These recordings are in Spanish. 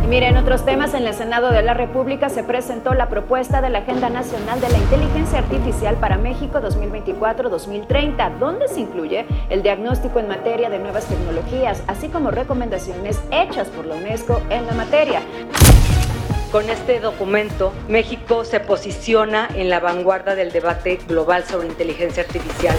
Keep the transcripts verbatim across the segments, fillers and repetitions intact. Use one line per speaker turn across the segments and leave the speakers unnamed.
Miren, otros temas. En el Senado de la República se presentó la propuesta de la Agenda Nacional de la Inteligencia Artificial para México dos mil veinticuatro a dos mil treinta, donde se incluye el diagnóstico en materia de nuevas tecnologías, así como recomendaciones hechas por la UNESCO en la materia.
Con este documento, México se posiciona en la vanguardia del debate global sobre inteligencia artificial.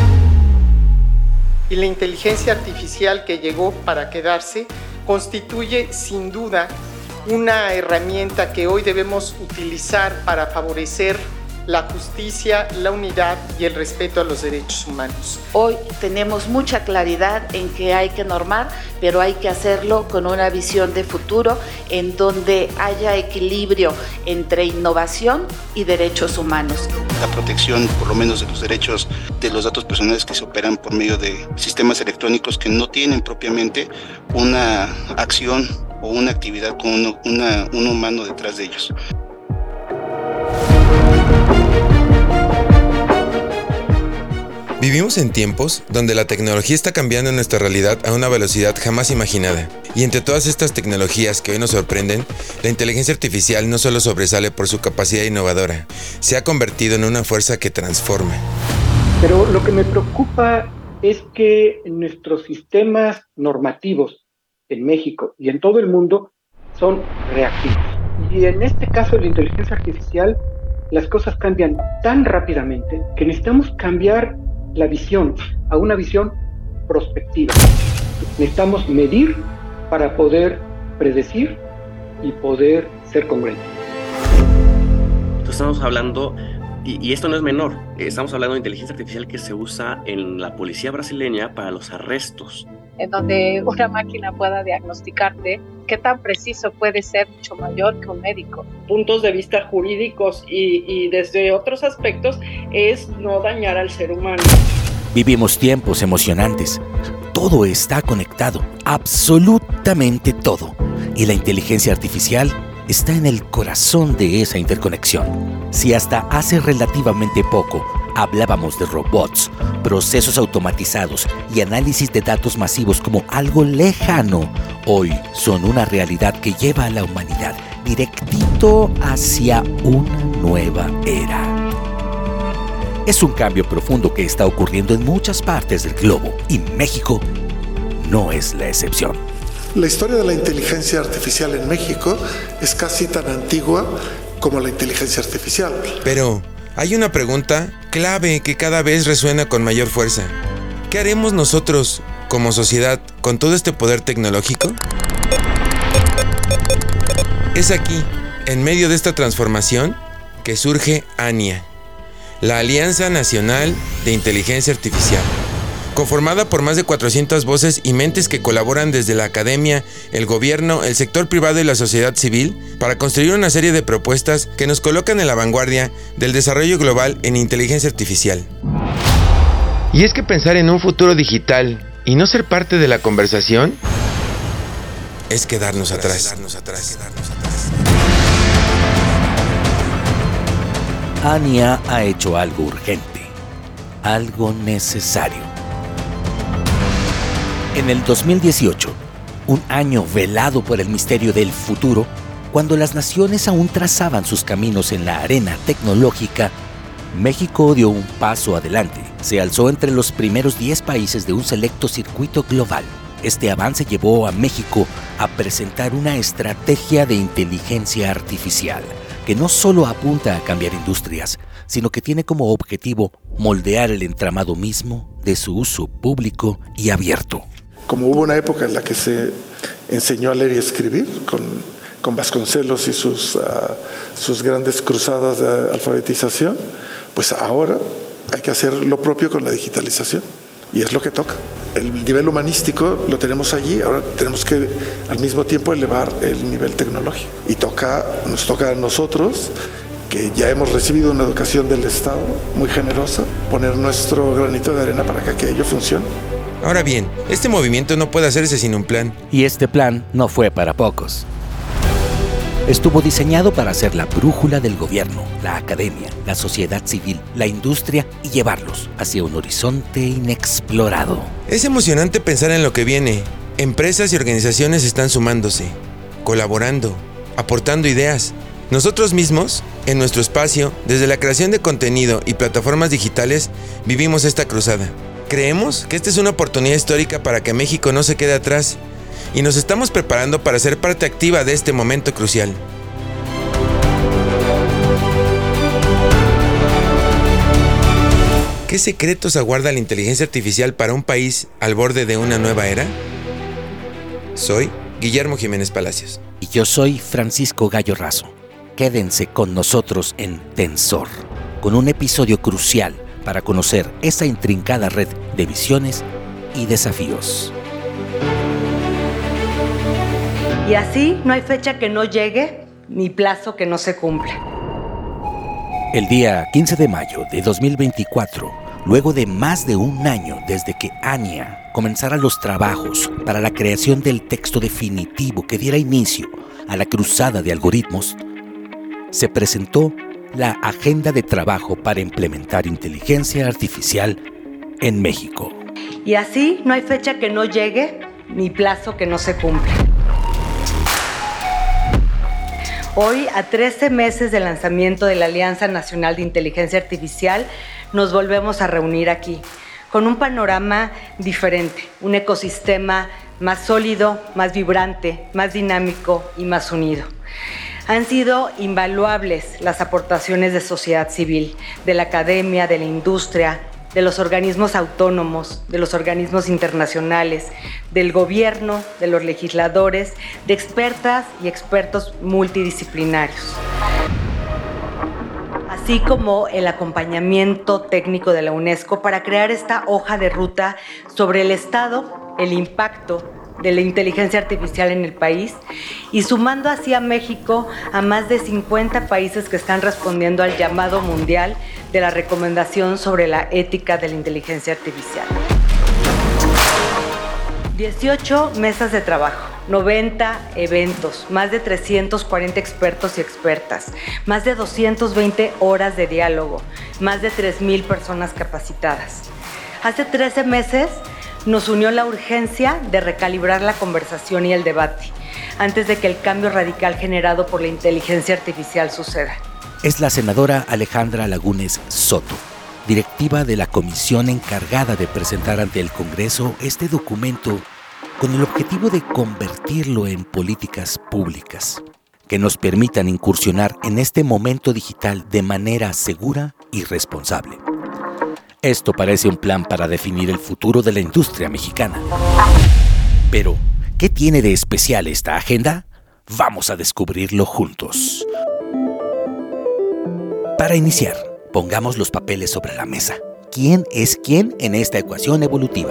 Y la inteligencia artificial que llegó para quedarse constituye sin duda una herramienta que hoy debemos utilizar para favorecer la justicia, la unidad y el respeto a los derechos humanos.
Hoy tenemos mucha claridad en que hay que normar, pero hay que hacerlo con una visión de futuro en donde haya equilibrio entre innovación y derechos humanos.
La protección, por lo menos, de los derechos de los datos personales que se operan por medio de sistemas electrónicos que no tienen propiamente una acción o una actividad con uno, una, un humano detrás de ellos.
Vivimos en tiempos donde la tecnología está cambiando nuestra realidad a una velocidad jamás imaginada. Y entre todas estas tecnologías que hoy nos sorprenden, la inteligencia artificial no solo sobresale por su capacidad innovadora, se ha convertido en una fuerza que transforma.
Pero lo que me preocupa es que nuestros sistemas normativos en México y en todo el mundo son reactivos. Y en este caso de la inteligencia artificial, las cosas cambian tan rápidamente que necesitamos cambiar la visión a una visión prospectiva. Necesitamos medir para poder predecir y poder ser congruentes.
Entonces estamos hablando, y, y esto no es menor, estamos hablando de inteligencia artificial que se usa en la policía brasileña para los arrestos.
En donde una máquina pueda diagnosticarte qué tan preciso puede ser, mucho mayor que un médico.
Puntos de vista jurídicos y, y desde otros aspectos es no dañar al ser humano.
Vivimos tiempos emocionantes. Todo está conectado, absolutamente todo. Y la inteligencia artificial está en el corazón de esa interconexión. Si hasta hace relativamente poco hablábamos de robots, procesos automatizados y análisis de datos masivos como algo lejano, hoy son una realidad que lleva a la humanidad directito hacia una nueva era. Es un cambio profundo que está ocurriendo en muchas partes del globo y México no es la excepción.
La historia de la inteligencia artificial en México es casi tan antigua como la inteligencia artificial.
Pero hay una pregunta clave que cada vez resuena con mayor fuerza. ¿Qué haremos nosotros como sociedad con todo este poder tecnológico? Es aquí, en medio de esta transformación, que surge ANIA, la Alianza Nacional de Inteligencia Artificial, conformada por más de cuatrocientas voces y mentes que colaboran desde la academia, el gobierno, el sector privado y la sociedad civil para construir una serie de propuestas que nos colocan en la vanguardia del desarrollo global en inteligencia artificial. Y es que pensar en un futuro digital y no ser parte de la conversación es quedarnos atrás. Quedarnos atrás. Quedarnos atrás.
ANIA ha hecho algo urgente, algo necesario. En el dos mil dieciocho, un año velado por el misterio del futuro, cuando las naciones aún trazaban sus caminos en la arena tecnológica, México dio un paso adelante. Se alzó entre los primeros diez países de un selecto circuito global. Este avance llevó a México a presentar una estrategia de inteligencia artificial que no solo apunta a cambiar industrias, sino que tiene como objetivo moldear el entramado mismo de su uso público y abierto.
Como hubo una época en la que se enseñó a leer y escribir con, con Vasconcelos y sus, uh, sus grandes cruzadas de alfabetización, pues ahora hay que hacer lo propio con la digitalización y es lo que toca. El nivel humanístico lo tenemos allí, ahora tenemos que al mismo tiempo elevar el nivel tecnológico y toca, nos toca a nosotros, que ya hemos recibido una educación del Estado muy generosa, poner nuestro granito de arena para que aquello funcione.
Ahora bien, este movimiento no puede hacerse sin un plan.
Y este plan no fue para pocos. Estuvo diseñado para ser la brújula del gobierno, la academia, la sociedad civil, la industria y llevarlos hacia un horizonte inexplorado.
Es emocionante pensar en lo que viene. Empresas y organizaciones están sumándose. colaborando, aportando ideas. Nosotros mismos, en nuestro espacio, desde la creación de contenido y plataformas digitales, vivimos esta cruzada. Creemos que esta es una oportunidad histórica para que México no se quede atrás y nos estamos preparando para ser parte activa de este momento crucial. ¿Qué secretos aguarda la inteligencia artificial para un país al borde de una nueva era? Soy Guillermo Jiménez Palacios.
Y yo soy Francisco Gallo Razo. Quédense con nosotros en Tensor, con un episodio crucial para conocer esa intrincada red de visiones y desafíos.
Y así no hay fecha que no llegue, ni plazo que no se cumpla.
El día quince de mayo de dos mil veinticuatro, luego de más de un año desde que Ania comenzara los trabajos para la creación del texto definitivo que diera inicio a la cruzada de algoritmos, se presentó la Agenda de Trabajo para implementar inteligencia artificial en México.
Y así no hay fecha que no llegue, ni plazo que no se cumpla. Hoy, a trece meses del lanzamiento de la Alianza Nacional de Inteligencia Artificial, nos volvemos a reunir aquí, con un panorama diferente, un ecosistema más sólido, más vibrante, más dinámico y más unido. Han sido invaluables las aportaciones de sociedad civil, de la academia, de la industria, de los organismos autónomos, de los organismos internacionales, del gobierno, de los legisladores, de expertas y expertos multidisciplinarios, así como el acompañamiento técnico de la UNESCO para crear esta hoja de ruta sobre el estado, el impacto de la inteligencia artificial en el país y sumando así a México a más de cincuenta países que están respondiendo al llamado mundial de la recomendación sobre la ética de la inteligencia artificial. dieciocho mesas de trabajo, noventa eventos, más de trescientos cuarenta expertos y expertas, más de doscientas veinte horas de diálogo, más de tres mil personas capacitadas. Hace trece meses nos unió la urgencia de recalibrar la conversación y el debate antes de que el cambio radical generado por la inteligencia artificial suceda.
Es la senadora Alejandra Lagunes Soto, directiva de la comisión encargada de presentar ante el Congreso este documento con el objetivo de convertirlo en políticas públicas que nos permitan incursionar en este momento digital de manera segura y responsable. Esto parece un plan para definir el futuro de la industria mexicana. Pero, ¿qué tiene de especial esta agenda? Vamos a descubrirlo juntos. Para iniciar, pongamos los papeles sobre la mesa. ¿Quién es quién en esta ecuación evolutiva?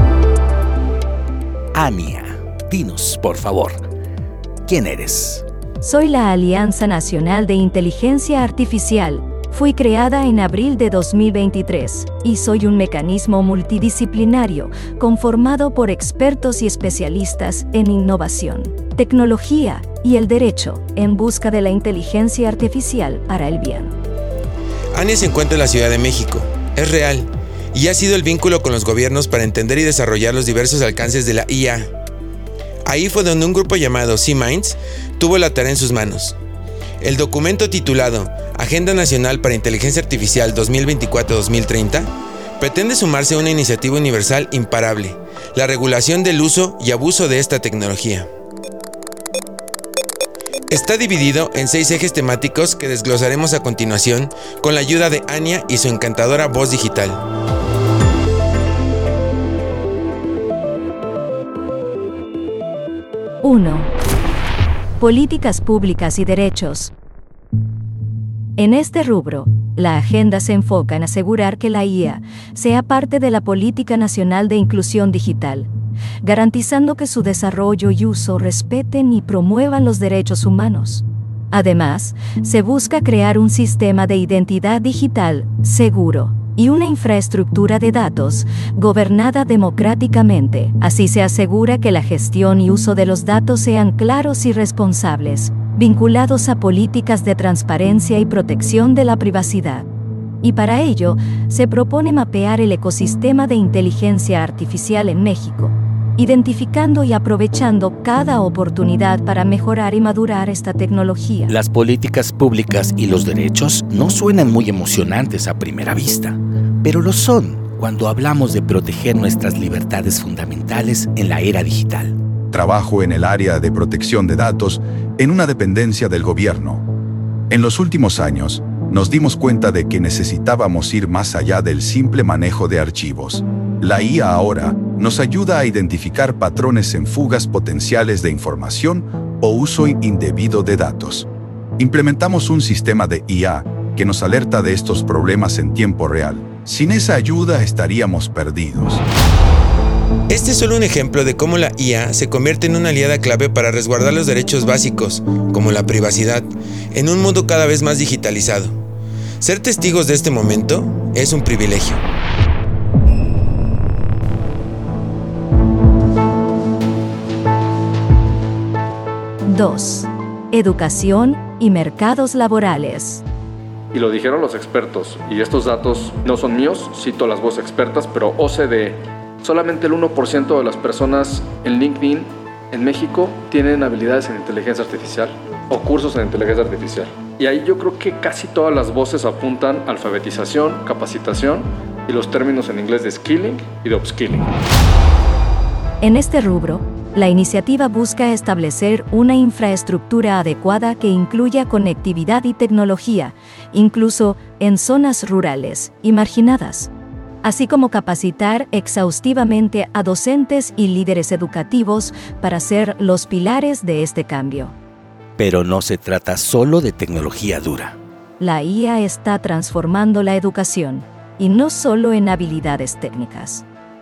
Ania, dinos, por favor, ¿quién eres?
Soy la Alianza Nacional de Inteligencia Artificial. Fui creada en abril de dos mil veintitrés y soy un mecanismo multidisciplinario conformado por expertos y especialistas en innovación, tecnología y el derecho en busca de la inteligencia artificial para el bien.
Ania se encuentra en la Ciudad de México. Es real y ha sido el vínculo con los gobiernos para entender y desarrollar los diversos alcances de la I A. Ahí fue donde un grupo llamado C-Minds tuvo la tarea en sus manos. El documento titulado Agenda Nacional para Inteligencia Artificial dos mil veinticuatro a dos mil treinta pretende sumarse a una iniciativa universal imparable, la regulación del uso y abuso de esta tecnología. Está dividido en seis ejes temáticos que desglosaremos a continuación con la ayuda de Ania y su encantadora voz digital.
uno. Políticas públicas y derechos. En este rubro, la agenda se enfoca en asegurar que la I A sea parte de la Política Nacional de Inclusión Digital, garantizando que su desarrollo y uso respeten y promuevan los derechos humanos. Además, se busca crear un sistema de identidad digital seguro y una infraestructura de datos gobernada democráticamente. Así se asegura que la gestión y uso de los datos sean claros y responsables, vinculados a políticas de transparencia y protección de la privacidad. Y para ello, se propone mapear el ecosistema de inteligencia artificial en México, identificando y aprovechando cada oportunidad para mejorar y madurar esta tecnología.
Las políticas públicas y los derechos no suenan muy emocionantes a primera vista, pero lo son cuando hablamos de proteger nuestras libertades fundamentales en la era digital.
Trabajo en el área de protección de datos en una dependencia del gobierno. En los últimos años, nos dimos cuenta de que necesitábamos ir más allá del simple manejo de archivos. La I A ahora nos ayuda a identificar patrones en fugas potenciales de información o uso indebido de datos. Implementamos un sistema de I A que nos alerta de estos problemas en tiempo real. Sin esa ayuda estaríamos perdidos.
Este es solo un ejemplo de cómo la I A se convierte en una aliada clave para resguardar los derechos básicos, como la privacidad, en un mundo cada vez más digitalizado. Ser testigos de este momento es un privilegio.
dos. Educación y mercados laborales.
Y lo dijeron los expertos, y estos datos no son míos, cito las voces expertas, pero O C D E. Solamente el uno por ciento de las personas en LinkedIn en México tienen habilidades en inteligencia artificial o cursos en inteligencia artificial. Y ahí yo creo que casi todas las voces apuntan a alfabetización, capacitación y los términos en inglés de skilling y de upskilling.
En este rubro, la iniciativa busca establecer una infraestructura adecuada que incluya conectividad y tecnología, incluso en zonas rurales y marginadas, así como capacitar exhaustivamente a docentes y líderes educativos para ser los pilares de este cambio.
Pero no se trata solo de tecnología dura.
La I A está transformando la educación, y no solo en habilidades técnicas.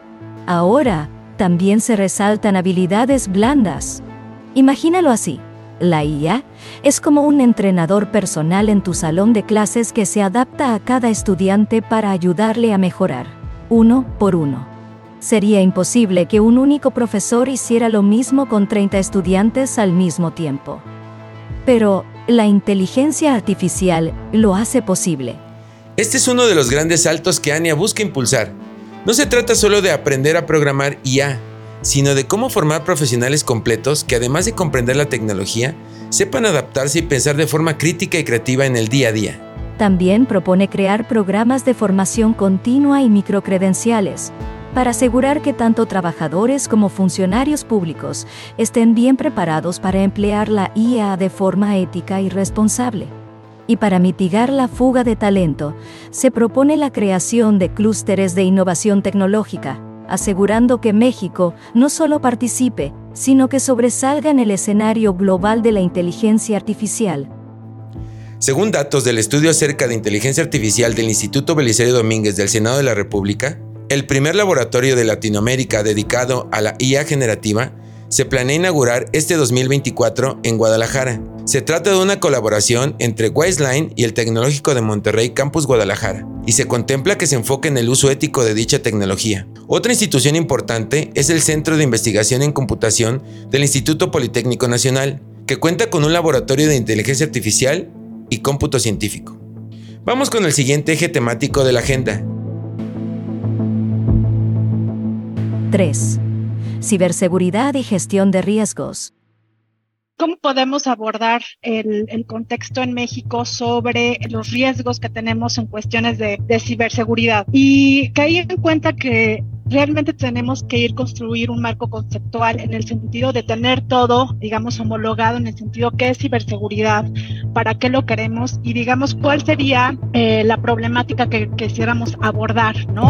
Ahora, también se resaltan habilidades blandas. Imagínalo así. La I A es como un entrenador personal en tu salón de clases que se adapta a cada estudiante para ayudarle a mejorar, uno por uno. Sería imposible que un único profesor hiciera lo mismo con treinta estudiantes al mismo tiempo. Pero la inteligencia artificial lo hace posible.
Este es uno de los grandes saltos que Ania busca impulsar. No se trata solo de aprender a programar I A, sino de cómo formar profesionales completos que, además de comprender la tecnología, sepan adaptarse y pensar de forma crítica y creativa en el día a día.
También propone crear programas de formación continua y microcredenciales para asegurar que tanto trabajadores como funcionarios públicos estén bien preparados para emplear la I A de forma ética y responsable. Y para mitigar la fuga de talento, se propone la creación de clústeres de innovación tecnológica, asegurando que México no solo participe, sino que sobresalga en el escenario global de la inteligencia artificial.
Según datos del estudio acerca de inteligencia artificial del Instituto Belisario Domínguez del Senado de la República, el primer laboratorio de Latinoamérica dedicado a la I A generativa se planea inaugurar este dos mil veinticuatro en Guadalajara. Se trata de una colaboración entre Wiseline y el Tecnológico de Monterrey Campus Guadalajara, y se contempla que se enfoque en el uso ético de dicha tecnología. Otra institución importante es el Centro de Investigación en Computación del Instituto Politécnico Nacional, que cuenta con un laboratorio de inteligencia artificial y cómputo científico. Vamos con el siguiente eje temático de la agenda.
tres. Ciberseguridad y gestión de riesgos.
¿Cómo podemos abordar el, el contexto en México sobre los riesgos que tenemos en cuestiones de, de ciberseguridad? Y caí en cuenta que realmente tenemos que ir a construir un marco conceptual en el sentido de tener todo, digamos, homologado en el sentido qué es ciberseguridad, para qué lo queremos y, digamos, cuál sería eh, la problemática que quisiéramos abordar, ¿no?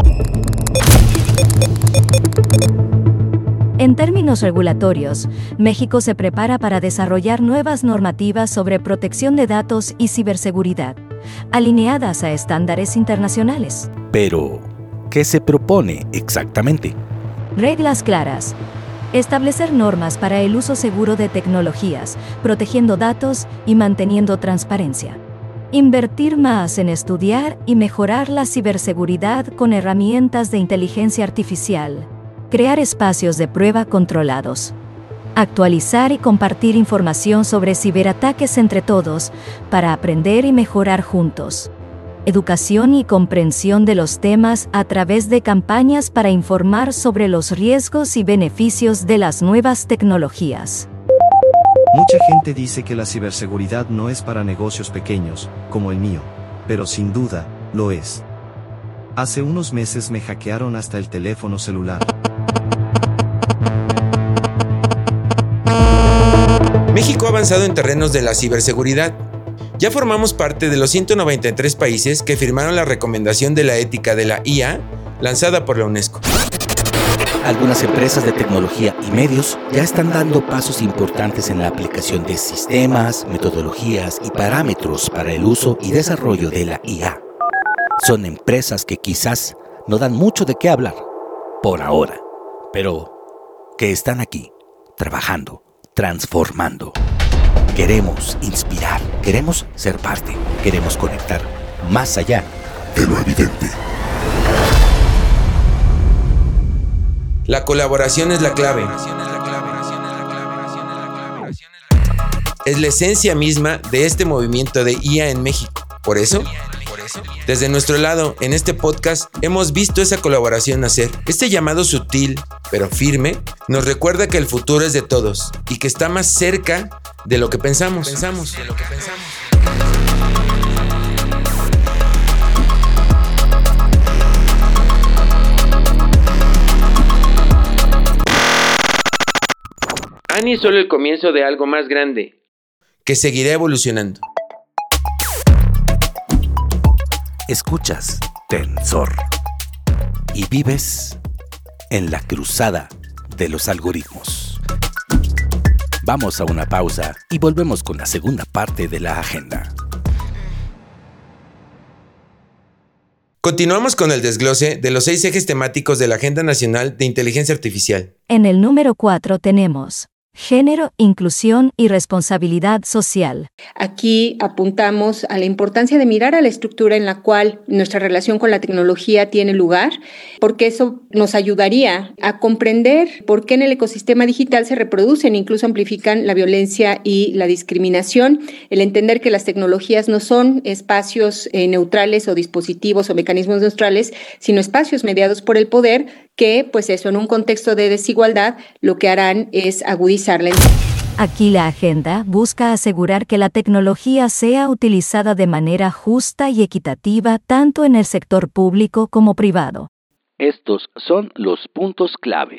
En términos regulatorios, México se prepara para desarrollar nuevas normativas sobre protección de datos y ciberseguridad, alineadas a estándares internacionales.
Pero, ¿qué se propone exactamente?
Reglas claras. Establecer normas para el uso seguro de tecnologías, protegiendo datos y manteniendo transparencia. Invertir más en estudiar y mejorar la ciberseguridad con herramientas de inteligencia artificial. Crear espacios de prueba controlados. Actualizar y compartir información sobre ciberataques entre todos para aprender y mejorar juntos. educación y comprensión de los temas a través de campañas para informar sobre los riesgos y beneficios de las nuevas tecnologías.
Mucha gente dice que la ciberseguridad no es para negocios pequeños, como el mío, pero sin duda, lo es. Hace unos meses me hackearon hasta el teléfono celular.
México ha avanzado en terrenos de la ciberseguridad. Ya formamos parte de los ciento noventa y tres países que firmaron la recomendación de la ética de la I A lanzada por la UNESCO.
Algunas empresas de tecnología y medios ya están dando pasos importantes en la aplicación de sistemas, metodologías y parámetros para el uso y desarrollo de la I A. Son empresas que quizás no dan mucho de qué hablar por ahora, pero que están aquí, trabajando, transformando. Queremos inspirar, queremos ser parte, queremos conectar más allá de lo evidente.
La colaboración es la clave. Es la esencia misma de este movimiento de I A en México. Por eso, desde nuestro lado, en este podcast, hemos visto esa colaboración nacer. Este llamado sutil, pero firme, nos recuerda que el futuro es de todos y que está más cerca de lo que pensamos. pensamos, de lo que pensamos. Ani es solo el comienzo de algo más grande, que seguirá evolucionando.
Escuchas Tensor y vives en la cruzada de los algoritmos. Vamos a una pausa y volvemos con la segunda parte de la agenda.
Continuamos con el desglose de los seis ejes temáticos de la Agenda Nacional de Inteligencia Artificial.
En el número cuatro tenemos género, inclusión y responsabilidad social.
Aquí apuntamos a la importancia de mirar a la estructura en la cual nuestra relación con la tecnología tiene lugar, porque eso nos ayudaría a comprender por qué en el ecosistema digital se reproducen e incluso amplifican la violencia y la discriminación, el entender que las tecnologías no son espacios eh, neutrales o dispositivos o mecanismos neutrales, sino espacios mediados por el poder que, pues eso, en un contexto de desigualdad, lo que harán es agudizar la...
Aquí la agenda busca asegurar que la tecnología sea utilizada de manera justa y equitativa tanto en el sector público como privado.
Estos son los puntos clave.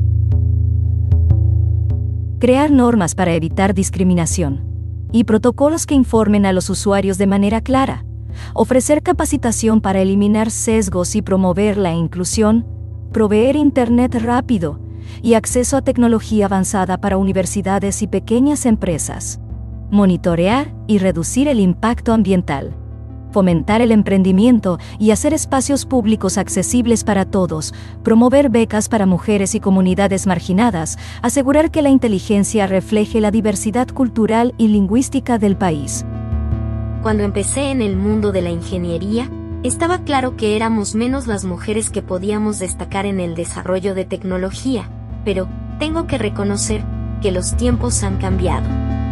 Crear normas para evitar discriminación y protocolos que informen a los usuarios de manera clara. Ofrecer capacitación para eliminar sesgos y promover la inclusión. Proveer Internet rápido y acceso a tecnología avanzada para universidades y pequeñas empresas. Monitorear y reducir el impacto ambiental. Fomentar el emprendimiento y hacer espacios públicos accesibles para todos. Promover becas para mujeres y comunidades marginadas. Asegurar que la inteligencia refleje la diversidad cultural y lingüística del país.
Cuando empecé en el mundo de la ingeniería, estaba claro que éramos menos las mujeres que podíamos destacar en el desarrollo de tecnología, pero tengo que reconocer que los tiempos han cambiado.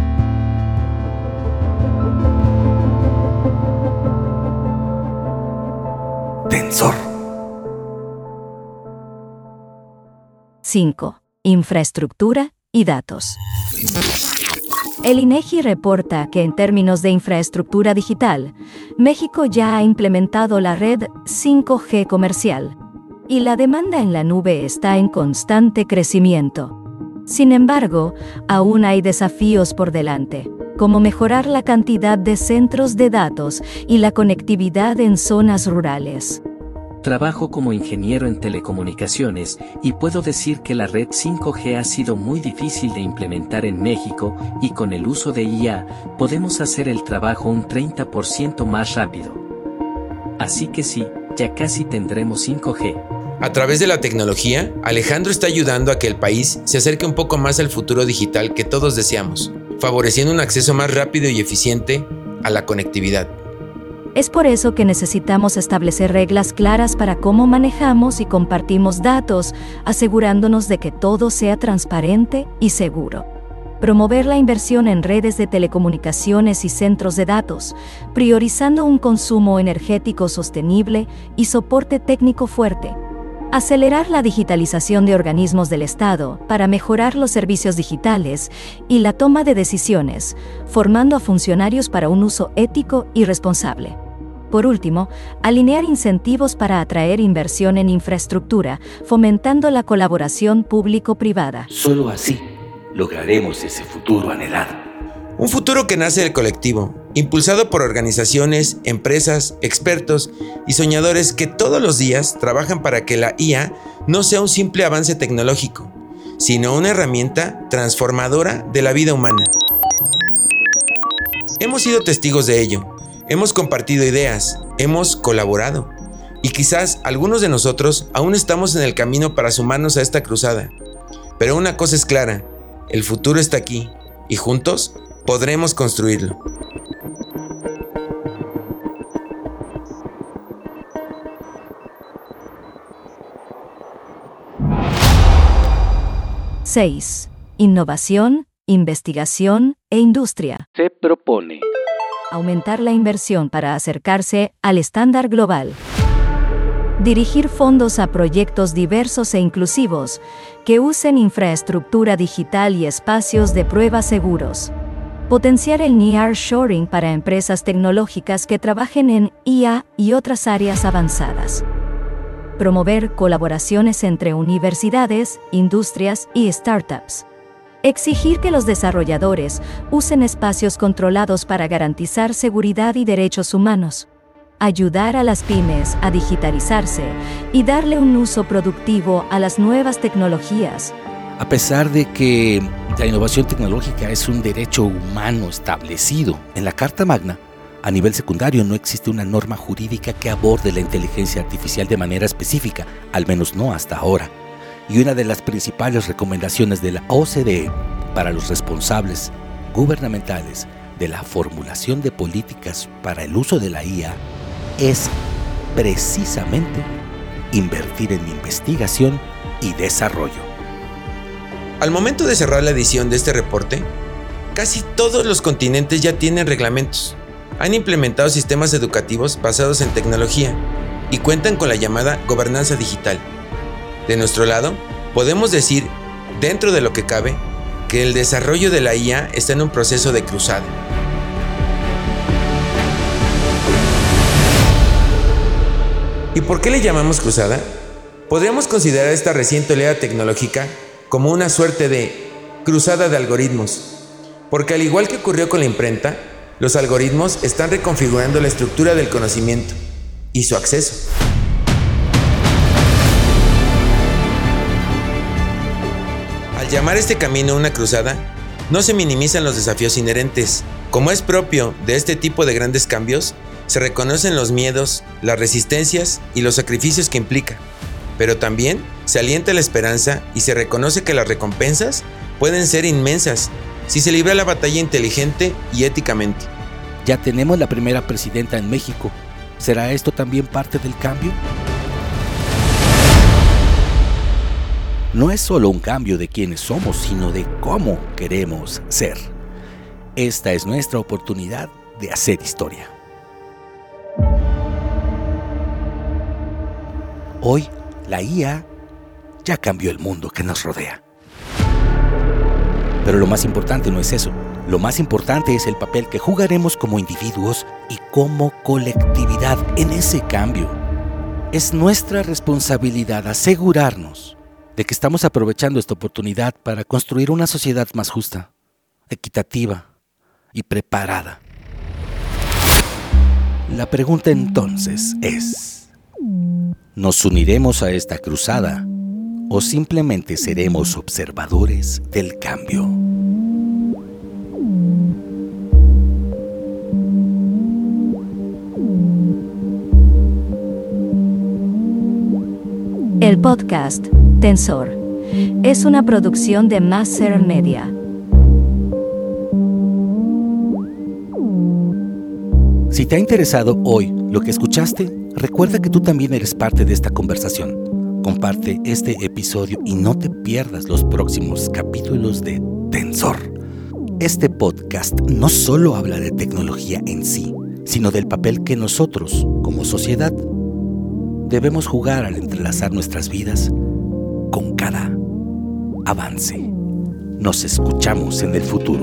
Tensor.
cinco. Infraestructura y datos. El INEGI reporta que en términos de infraestructura digital, México ya ha implementado la red cinco G comercial, y la demanda en la nube está en constante crecimiento. Sin embargo, aún hay desafíos por delante, como mejorar la cantidad de centros de datos y la conectividad en zonas rurales.
Trabajo como ingeniero en telecomunicaciones y puedo decir que la red cinco G ha sido muy difícil de implementar en México y con el uso de I A podemos hacer el trabajo un treinta por ciento más rápido. Así que sí, ya casi tendremos cinco G.
A través de la tecnología, Alejandro está ayudando a que el país se acerque un poco más al futuro digital que todos deseamos, favoreciendo un acceso más rápido y eficiente a la conectividad.
Es por eso que necesitamos establecer reglas claras para cómo manejamos y compartimos datos, asegurándonos de que todo sea transparente y seguro. Promover la inversión en redes de telecomunicaciones y centros de datos, priorizando un consumo energético sostenible y soporte técnico fuerte. Acelerar la digitalización de organismos del Estado para mejorar los servicios digitales y la toma de decisiones, formando a funcionarios para un uso ético y responsable. Por último, alinear incentivos para atraer inversión en infraestructura, fomentando la colaboración público-privada.
Solo así lograremos ese futuro anhelado.
Un futuro que nace del colectivo, impulsado por organizaciones, empresas, expertos y soñadores que todos los días trabajan para que la I A no sea un simple avance tecnológico, sino una herramienta transformadora de la vida humana. Hemos sido testigos de ello, hemos compartido ideas, hemos colaborado, y quizás algunos de nosotros aún estamos en el camino para sumarnos a esta cruzada. Pero una cosa es clara, el futuro está aquí, y juntos podremos construirlo.
seis. Innovación, investigación e industria.
Se propone
aumentar la inversión para acercarse al estándar global. Dirigir fondos a proyectos diversos e inclusivos que usen infraestructura digital y espacios de prueba seguros. Potenciar el nearshoring para empresas tecnológicas que trabajen en I A y otras áreas avanzadas. Promover colaboraciones entre universidades, industrias y startups. Exigir que los desarrolladores usen espacios controlados para garantizar seguridad y derechos humanos. Ayudar a las pymes a digitalizarse y darle un uso productivo a las nuevas tecnologías.
A pesar de que la innovación tecnológica es un derecho humano establecido en la Carta Magna, a nivel secundario no existe una norma jurídica que aborde la inteligencia artificial de manera específica, al menos no hasta ahora. Y una de las principales recomendaciones de la O C D E para los responsables gubernamentales de la formulación de políticas para el uso de la I A es precisamente invertir en investigación y desarrollo.
Al momento de cerrar la edición de este reporte, casi todos los continentes ya tienen reglamentos, han implementado sistemas educativos basados en tecnología y cuentan con la llamada gobernanza digital. De nuestro lado, podemos decir, dentro de lo que cabe, que el desarrollo de la I A está en un proceso de cruzada. ¿Y por qué le llamamos cruzada? Podríamos considerar esta reciente oleada tecnológica como una suerte de cruzada de algoritmos, porque al igual que ocurrió con la imprenta, los algoritmos están reconfigurando la estructura del conocimiento y su acceso. Al llamar este camino una cruzada, no se minimizan los desafíos inherentes. Como es propio de este tipo de grandes cambios, se reconocen los miedos, las resistencias y los sacrificios que implica, pero también se alienta la esperanza y se reconoce que las recompensas pueden ser inmensas si se libra la batalla inteligente y éticamente.
Ya tenemos la primera presidenta en México. ¿Será esto también parte del cambio? No es solo un cambio de quiénes somos, sino de cómo queremos ser. Esta es nuestra oportunidad de hacer historia. Hoy, la I A ya cambió el mundo que nos rodea. Pero lo más importante no es eso. Lo más importante es el papel que jugaremos como individuos y como colectividad en ese cambio. Es nuestra responsabilidad asegurarnos de que estamos aprovechando esta oportunidad para construir una sociedad más justa, equitativa y preparada. La pregunta entonces es: ¿nos uniremos a esta cruzada o simplemente seremos observadores del cambio?
El podcast Tensor es una producción de Master Media.
Si te ha interesado hoy lo que escuchaste, recuerda que tú también eres parte de esta conversación. Comparte este episodio y no te pierdas los próximos capítulos de Tensor, Este podcast no solo habla de tecnología en sí, sino del papel que nosotros, como sociedad, debemos jugar al entrelazar nuestras vidas con cada avance. Nos escuchamos en el futuro.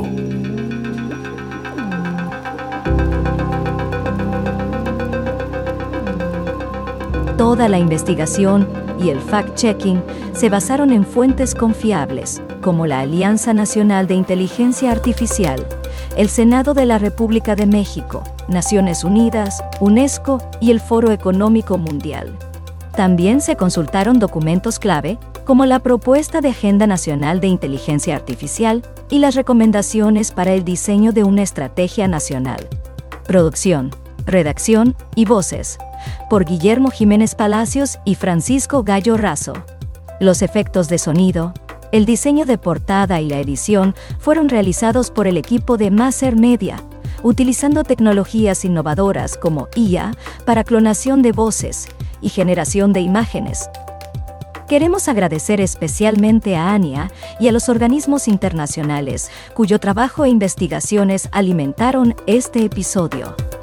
Toda la investigación y el fact-checking se basaron en fuentes confiables, como la Alianza Nacional de Inteligencia Artificial, el Senado de la República de México, Naciones Unidas, UNESCO y el Foro Económico Mundial. También se consultaron documentos clave, como la propuesta de Agenda Nacional de Inteligencia Artificial y las recomendaciones para el diseño de una estrategia nacional. Producción, redacción y voces, por Guillermo Jiménez Palacios y Francisco Gallo Razo. Los efectos de sonido, el diseño de portada y la edición fueron realizados por el equipo de Maser Media, utilizando tecnologías innovadoras como I A para clonación de voces y generación de imágenes. Queremos agradecer especialmente a ANIA y a los organismos internacionales cuyo trabajo e investigaciones alimentaron este episodio.